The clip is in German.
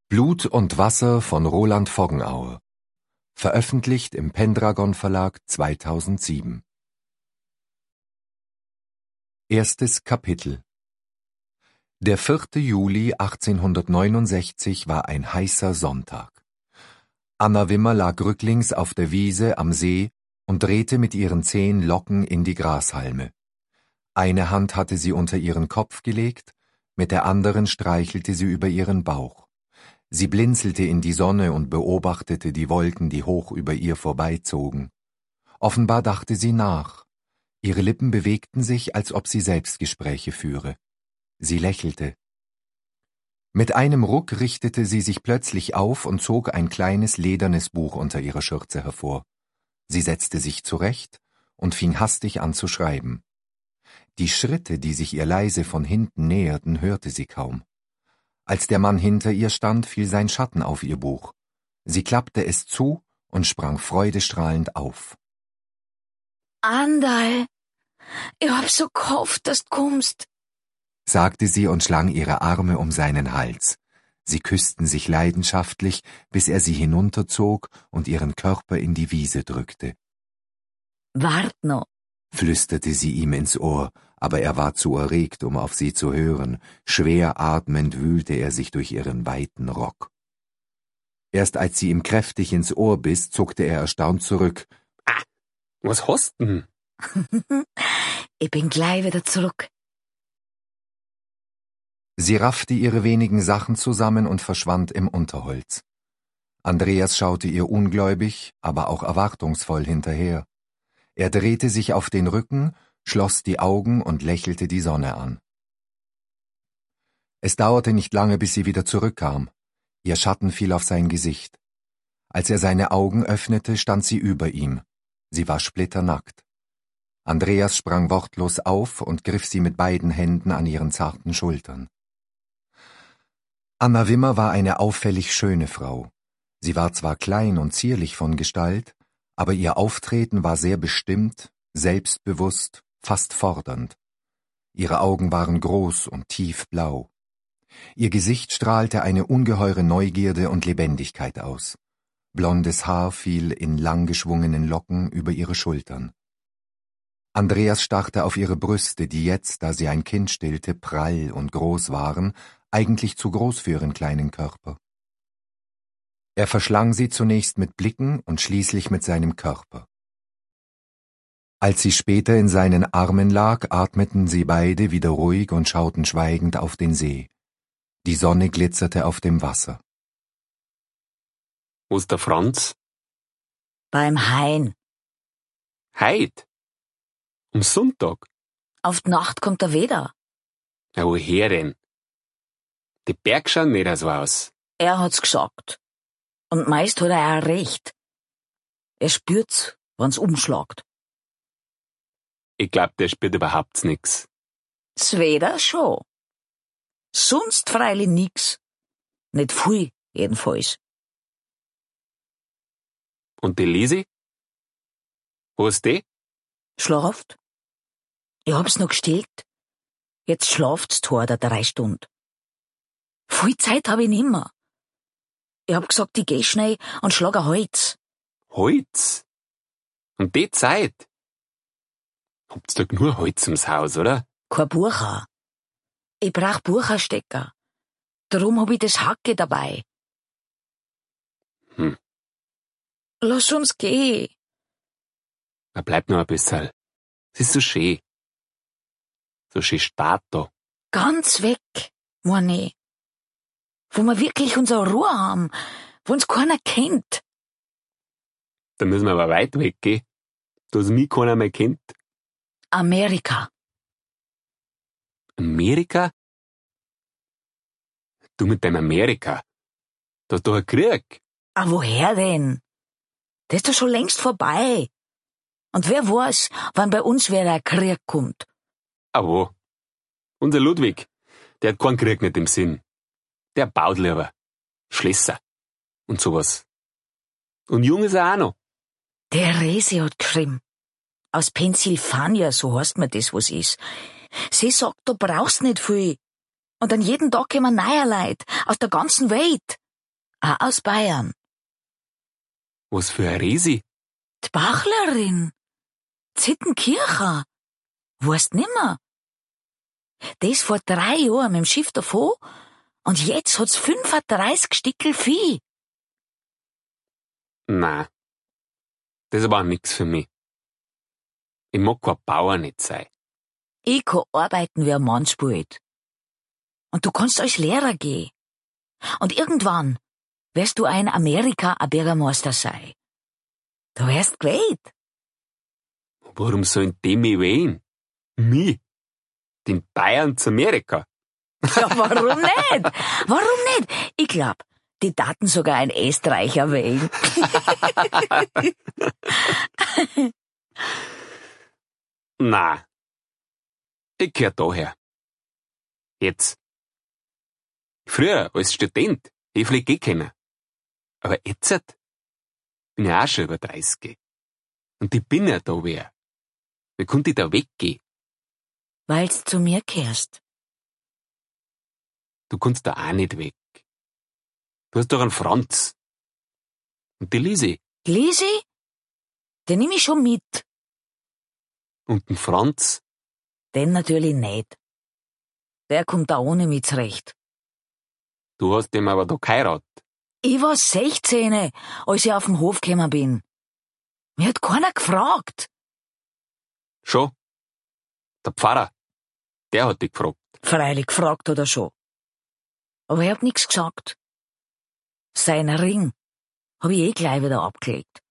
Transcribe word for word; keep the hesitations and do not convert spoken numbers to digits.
Blut und Wasser von Roland Voggenauer. Veröffentlicht im Pendragon Verlag zweitausendsieben. Erstes Kapitel. Der vierte Juli achtzehnhundertneunundsechzig war ein heißer Sonntag. Anna Wimmer lag rücklings auf der Wiese am See und drehte mit ihren zehn Locken in die Grashalme. Eine Hand hatte sie unter ihren Kopf gelegt, mit der anderen streichelte sie über ihren Bauch. Sie blinzelte in die Sonne und beobachtete die Wolken, die hoch über ihr vorbeizogen. Offenbar dachte sie nach. Ihre Lippen bewegten sich, als ob sie Selbstgespräche führe. Sie lächelte. Mit einem Ruck richtete sie sich plötzlich auf und zog ein kleines ledernes Buch unter ihrer Schürze hervor. Sie setzte sich zurecht und fing hastig an zu schreiben. Die Schritte, die sich ihr leise von hinten näherten, hörte sie kaum. Als der Mann hinter ihr stand, fiel sein Schatten auf ihr Buch. Sie klappte es zu und sprang freudestrahlend auf. Anderl, ich hab so gehofft, dass du kommst, sagte sie und schlang ihre Arme um seinen Hals. Sie küssten sich leidenschaftlich, bis er sie hinunterzog und ihren Körper in die Wiese drückte. Wart noch, flüsterte sie ihm ins Ohr, aber er war zu erregt, um auf sie zu hören. Schwer atmend wühlte er sich durch ihren weiten Rock. Erst als sie ihm kräftig ins Ohr biss, zuckte er erstaunt zurück. Ah, was hast denn? Ich bin gleich wieder zurück. Sie raffte ihre wenigen Sachen zusammen und verschwand im Unterholz. Andreas schaute ihr ungläubig, aber auch erwartungsvoll hinterher. Er drehte sich auf den Rücken, schloss die Augen und lächelte die Sonne an. Es dauerte nicht lange, bis sie wieder zurückkam. Ihr Schatten fiel auf sein Gesicht. Als er seine Augen öffnete, stand sie über ihm. Sie war splitternackt. Andreas sprang wortlos auf und griff sie mit beiden Händen an ihren zarten Schultern. Anna Wimmer war eine auffällig schöne Frau. Sie war zwar klein und zierlich von Gestalt, aber ihr Auftreten war sehr bestimmt, selbstbewusst, fast fordernd. Ihre Augen waren groß und tiefblau. Ihr Gesicht strahlte eine ungeheure Neugierde und Lebendigkeit aus. Blondes Haar fiel in lang geschwungenen Locken über ihre Schultern. Andreas starrte auf ihre Brüste, die jetzt, da sie ein Kind stillte, prall und groß waren, eigentlich zu groß für ihren kleinen Körper. Er verschlang sie zunächst mit Blicken und schließlich mit seinem Körper. Als sie später in seinen Armen lag, atmeten sie beide wieder ruhig und schauten schweigend auf den See. Die Sonne glitzerte auf dem Wasser. Wo ist der Franz? Beim Hain. Heit? Am Sonntag? Auf die Nacht kommt er wieder. Ja, woher denn? Die Berg schauen nicht so aus. Er hat's gesagt. Und meist hat er auch recht. Er spürt's, wenn's umschlagt. Ich glaub, der spürt überhaupt nix. Zweder schon. Sonst freilich nix. Nicht viel, jedenfalls. Und die Lisi? Wo ist die? Schlaft? Ich hab's noch gestillt. Jetzt schlaft's zwei oder drei Stunden. Viel Zeit hab ich nimmer. Ich hab gesagt, ich geh schnell und schlag ein Holz. Holz? Und die Zeit? Habt's doch nur Holz ums Haus, oder? Kein Bucher. Ich brauch Bucherstecker. Darum hab ich das Hacke dabei. Hm. Lass uns gehen. Da bleibt noch ein bisschen. Es ist so schön. So schön spät da. Ganz weg, mein ich. Wo wir wirklich unsere Ruhe haben, wo uns keiner kennt. Da müssen wir aber weit weggehen, dass mich keiner mehr kennt. Amerika. Amerika? Du mit deinem Amerika. Da ist doch ein Krieg. Ah, woher denn? Das ist doch schon längst vorbei. Und wer weiß, wann bei uns wieder ein Krieg kommt. Ah, wo? Unser Ludwig, der hat keinen Krieg nicht im Sinn. Der baut lieber. Schlösser. Und sowas. Und jung ist er auch noch. Der Resi hat geschrieben. Aus Pennsylvania, so heißt mir das, was ist. Sie sagt, du brauchst nicht viel. Und an jeden Tag kommen neue Leute. Aus der ganzen Welt. Auch aus Bayern. Was für ein Resi. Die Bachlerin. Zittenkircher. Weißt nimmer. Die ist vor drei Jahren mit dem Schiff davon und jetzt hat's fünfunddreißig Stickel Vieh. Na, das ist aber auch nix für mich. Ich mag kein Bauer nicht sein. Ich kann arbeiten wie ein Mannsbild. Und du kannst als Lehrer gehen. Und irgendwann wirst du in Amerika ein Bürgermeister sein. Du wärst gewählt. Warum sollen die mich wählen? Mich? Den Bayern zu Amerika? Ja, warum nicht? Warum nicht? Ich glaub, die taten sogar ein Österreicher wählen. Na, ich gehör daher. Jetzt. Früher, als Student, hätte ich vielleicht gehen können. Aber jetzt bin ich auch schon über dreißig. Und ich bin ja da wer. Wie konnte ich da weggehen? Weil's zu mir kehrst. Du kannst da auch nicht weg. Du hast doch einen Franz. Und die Lisi. Lisi? Den nehm ich schon mit. Und den Franz. Den natürlich nicht. Der kommt da ohne mich zurecht. Du hast dem aber da geheiratet. Ich war sechzehn, als ich auf den Hof gekommen bin. Mir hat keiner gefragt. Schon? Der Pfarrer. Der hat dich gefragt. Freilich gefragt hat er schon. Aber ich hab nix gesagt. Sein Ring hab ich eh gleich wieder abgelegt.